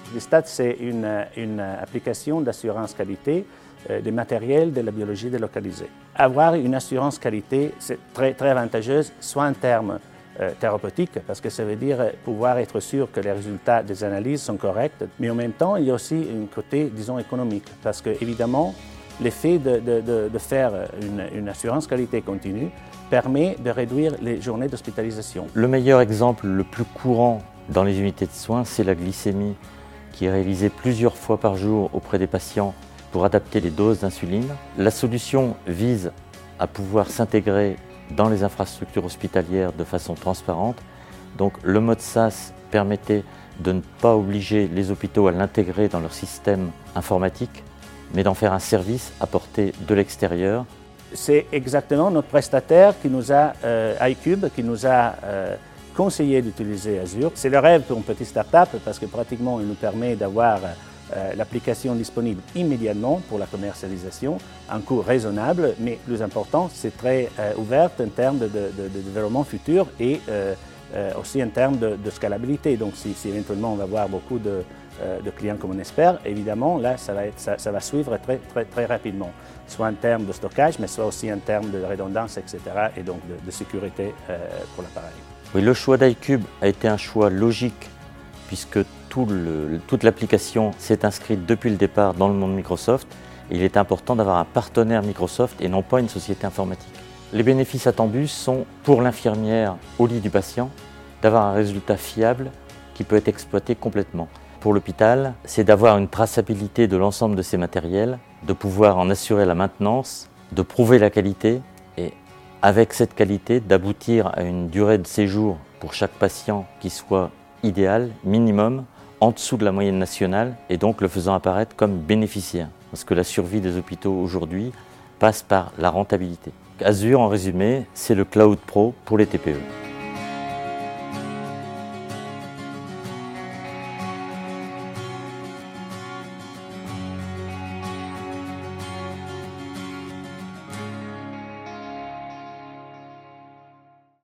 Listat, c'est une application d'assurance qualité des matériels de la biologie délocalisée. Avoir une assurance qualité, c'est très avantageuse, soit en termes thérapeutiques, parce que ça veut dire pouvoir être sûr que les résultats des analyses sont corrects, mais en même temps, il y a aussi un côté, disons, économique, parce que évidemment, l'effet de faire une assurance qualité continue permet de réduire les journées d'hospitalisation. Le meilleur exemple, le plus courant dans les unités de soins, c'est la glycémie, qui est réalisée plusieurs fois par jour auprès des patients pour adapter les doses d'insuline. La solution vise à pouvoir s'intégrer dans les infrastructures hospitalières de façon transparente. Donc le mode SaaS permettait de ne pas obliger les hôpitaux à l'intégrer dans leur système informatique, mais d'en faire un service apporté de l'extérieur. C'est exactement notre prestataire qui nous a, iCube, qui nous a conseillé d'utiliser Azure. C'est le rêve pour une petite start-up parce que pratiquement il nous permet d'avoir l'application disponible immédiatement pour la commercialisation, un coût raisonnable, mais plus important, c'est très ouvert en termes de développement futur et aussi en termes de scalabilité. Donc si éventuellement on va avoir beaucoup de clients comme on espère, évidemment là ça va suivre très rapidement, soit en termes de stockage, mais soit aussi en termes de redondance, etc. et donc de sécurité pour l'appareil. Oui, le choix d'iCube a été un choix logique puisque toute l'application s'est inscrite depuis le départ dans le monde Microsoft. Et il est important d'avoir un partenaire Microsoft et non pas une société informatique. Les bénéfices attendus sont pour l'infirmière au lit du patient d'avoir un résultat fiable qui peut être exploité complètement. Pour l'hôpital, c'est d'avoir une traçabilité de l'ensemble de ces matériels, de pouvoir en assurer la maintenance, de prouver la qualité et avec cette qualité d'aboutir à une durée de séjour pour chaque patient qui soit idéale, minimum, en dessous de la moyenne nationale et donc le faisant apparaître comme bénéficiaire. Parce que la survie des hôpitaux aujourd'hui passe par la rentabilité. Azure, en résumé, c'est le Cloud Pro pour les TPE.